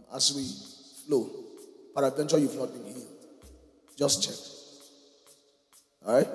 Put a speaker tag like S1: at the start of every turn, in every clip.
S1: as we flow. Peradventure, you've not been healed. Just check. All right?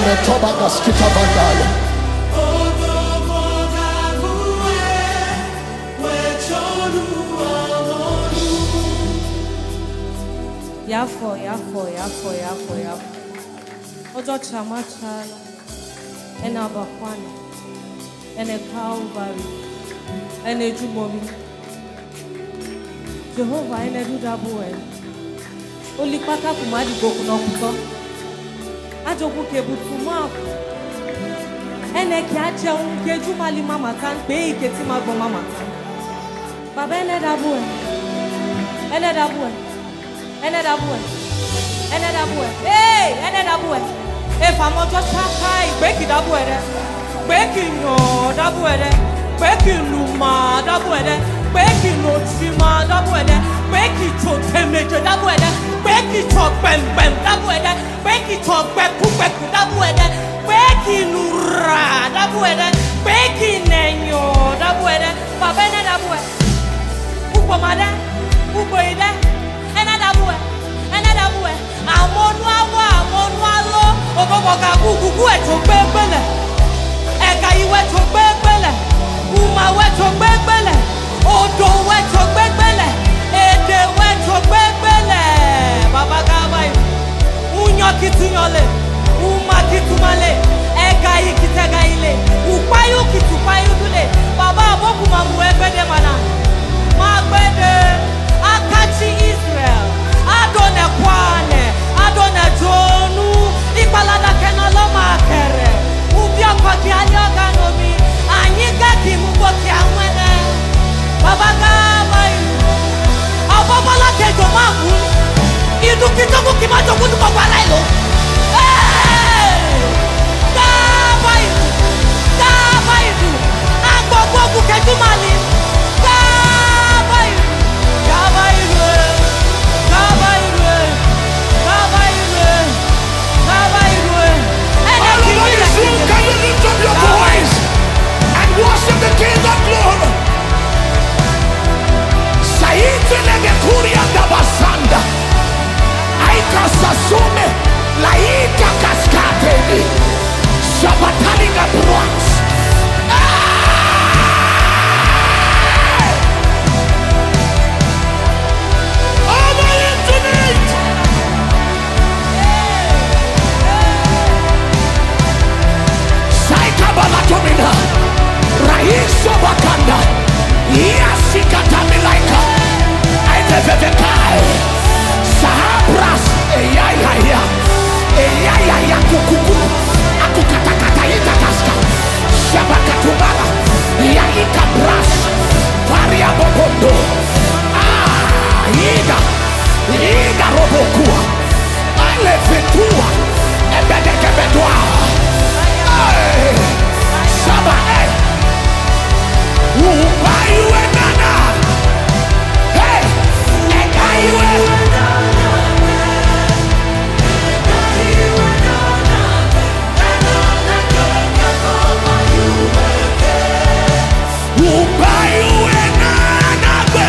S1: retoba gaskita bandale.
S2: Yafo. Ojo chamachala. Ena bakwani. Ene Calvary. Ene jumobi. Jehovah ene dudabuwe. Olipaka kumadi goku nokuto. Ajoku kebutu mafu. Ene ki aje unke jumali mama tan pe iketi magbo mama tan. Baba ene dabuwe. Ene dabuwe. Ene dabuwe. Hey, ene dabuwe. If I'm not just high, break it up with it. Breaking no double with it. Breaking luma double with it. Breaking no chima double with it. Break it to temperature double with it. Break it to bam double with it. Break it to beku double with it. Breaking ra double with it. Breaking nenyo double with it. Papa ene double with it. Upo mada, upo ide. Ene double with it. Amonwa oboboka gugu eto gbebele eka iwe to gbebele uma we to gbebele odo we to gbebele ede we to gbebele baba gabai unyo kitunyole uma kitumale eka ikitega ile upayu kitupayu dule baba aboku mamu ebede mana magbede akachi Israel adone kwane adone jonu ipalada kenalo makere ubia kwa kiali oganomi anyika kimubo kiamwene baba gaba abobola kejo mabu idu kitoku kimajo kudu kwa lailo gaba idu agbogbogbo keju mali
S1: worship the King of Glory. Saite legekuria dabasanda. Aika sasume laika kaskateni. Shabatani gabruaks. Over it tonight. Saika balatomina. Raiso bakanda, yasikata milaika, aitevevekai, sahabras, eyaya kukuku, akukatakata itakaska, shabakatumala, yaika bras, varia bokondo, ida robokua, alevetua, ebedekebedua, saba Upayu enana, hey, ekaiwe. Upayu enana be.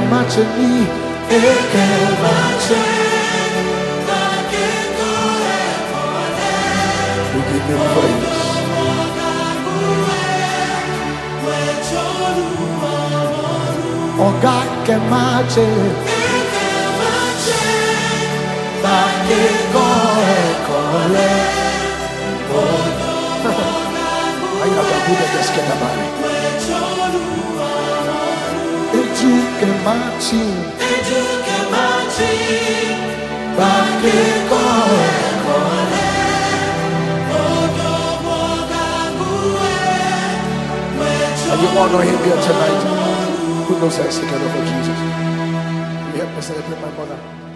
S1: macheni, eke macheni. We give him praise. Oga ke mache, bake kole. I have a good escape. Eduke machi, bake kole. And you honor him here tonight. Who knows I second of Jesus? You help me celebrate my mother.